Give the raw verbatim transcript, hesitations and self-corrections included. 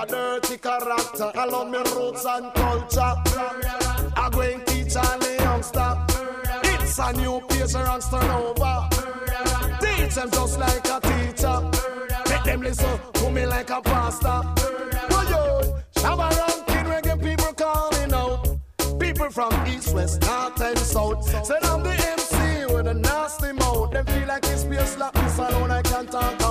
a dirty character. I love me roots and culture. I'm going to teach all the youngster. It's a new page and turn over. Teach them just like a teacher. Make them listen to me like a pastor. Oh yo, Shabba Rankin reggae people calling out. People from east, west, north and south. Said I'm the M C with a nasty mouth. They feel like it's space like this alone I can't talk